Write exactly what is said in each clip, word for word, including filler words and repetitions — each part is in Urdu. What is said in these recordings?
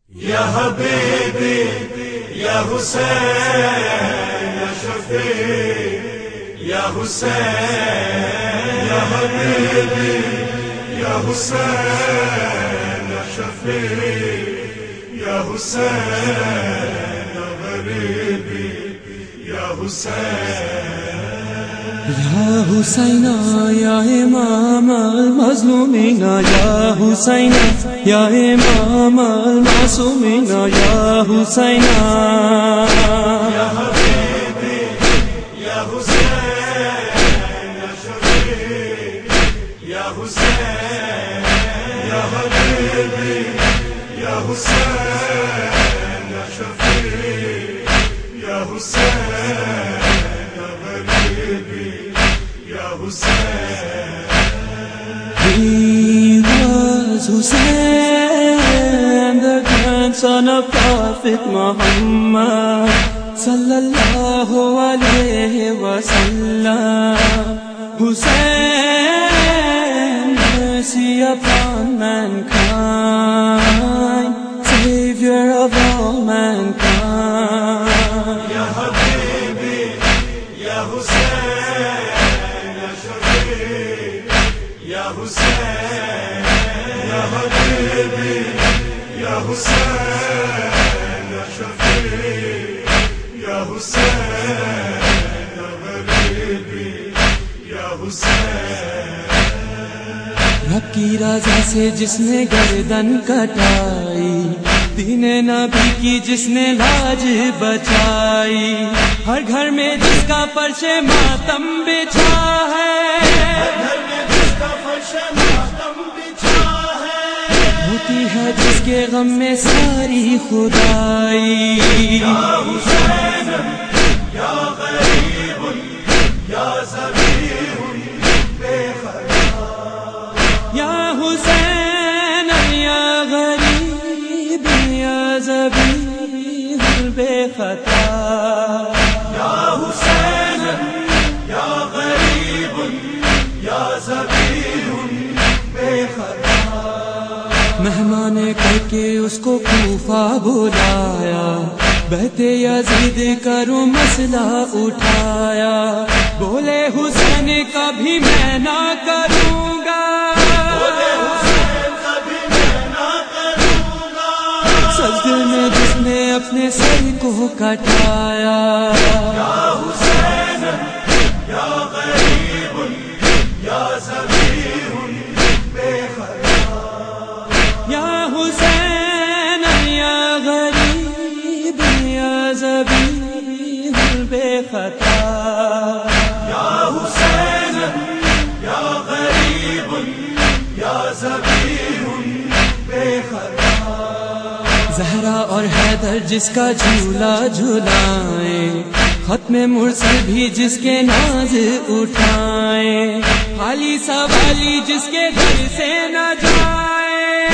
یا حبیبی یا حسین یا شفیع یا حسین یا حبیبی یا حسین یا شفیع یا حسین یا غریبی یا حسین یا حسین یا امام المظلومین یا حسین یا امام المعصومین یا حسین یا حبیبی یا حسین یا شفیع یا حسین یا حبیبی یا حسین یا شفیع یا حسین یا غریبی یا حسین. He was Hussein, the grandson of Prophet Muhammad sallallahu alayhi wa sallam. Hussein, mercy upon mankind, savior of all mankind. Ya Habibi, Ya Hussein, Ya Shafiq, Ya Hussein, Ya Habibi, Ya Hussein, Ya Shafiq, Ya Hussein, Ya Habibi, Ya Hussein. رب کی رضا سے جس نے گردن کٹائی، دین نبی کی جس نے لاج بچائی، ہر گھر میں جس کا فرش ماتم بچھا ہے، ہر گھر میں جس کا فرش ماتم بچھا ہے، ہوتی ہے جس کے غم میں ساری خدائی. یا حسین یا غریب یا ذبیح بے خطا، یا حسین یا غریب یا ذبیح بے خطا. یا حسین یا غریب یا ذبیح بے خطا. مہمان کر کے اس کو کوفہ بلایا، بیت یزید کروں مسئلہ اٹھایا، بولے حسین کبھی میں نہ کروں گا، بولے حسین کبھی میں نہ کروں گا، سجدے میں جس نے اپنے سر کو کٹایا. یا حسین یا غریب یا ذبیح بے خطا. یا حسین یا غریب یا ذبیح بے خطا. یا حسین یا غریب یا ذبیح بے خطا. زہرا اور حیدر جس کا جھولا جھلائیں، ختم مرسل بھی جس کے ناز اٹھائیں، خالی سوالی جس کے گھر سے نہ جائیں،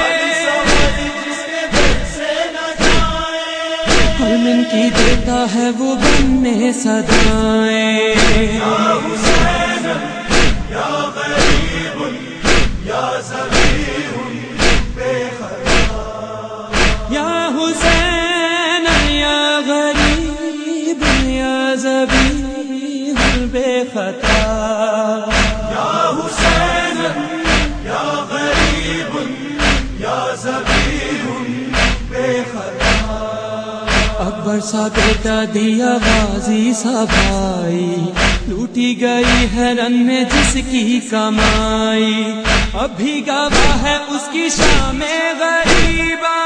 ہر من کی دیتا ہے وہ بن میں صدائیں. یا حسین یا غریب یا ذبیح بے خطا. یا حسین یا غریب یا ذبیح بے خطا. یا حسین یا غریب یا ذبیح بے خطا. اکبر سا بیٹا دیا غازی سا بھائی، لوٹی گئی ہے رن میں جس کی کمائی، اب بھی گواہ ہے اس کی شام غریبا،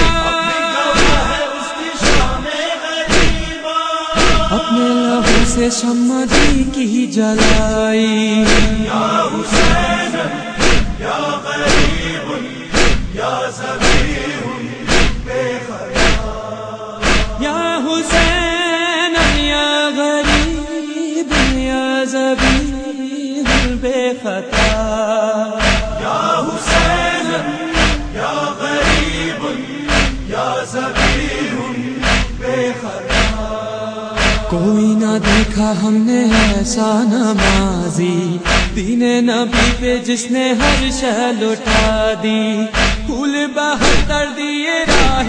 اپنے لہو سے شمع دی کی جلائی. یا حسین یا غریب یا ذبیح بے خطا. یا حسین یا غریب یا ذبیح بے خطا. یا حسین یا غریب یا ذبیح بے خطا. کوئی نہ دیکھا ہم نے ایسا نمازی، دین نبی پہ جس نے ہر شے لٹا دی، پھول بہتر دیے راہ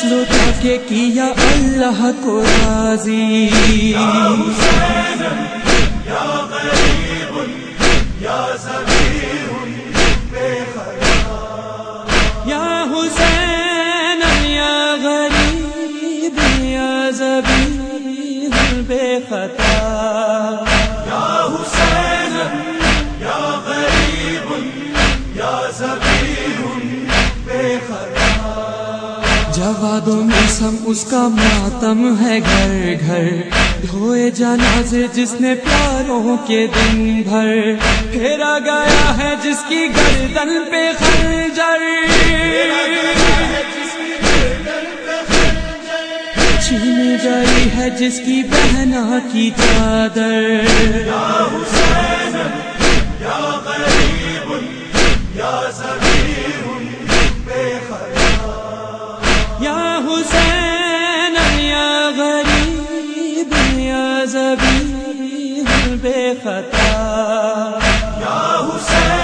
رقص لٹا کے کیا اللہ کو راضی. یا حسین یا غریب یا ذبیح بے خیال. یا حسین یا غریب یا ذبیح بے خطا. یا حسین یا غریب یا ذبیح بے خیال. جواد و موسم اس کا ماتم ہے گھر گھر، دھوئے جنازے جس نے پیاروں کے دن بھر. پھیرا گیا ہے جس کی گردن پہ خنجر، چھینی گئی ہے جس کی بہنا کی چادر. یا حسین یا غریب یا ذبیح بے خیال. یا حسین یا غریب یا ذبیح بے خطا. یا حسین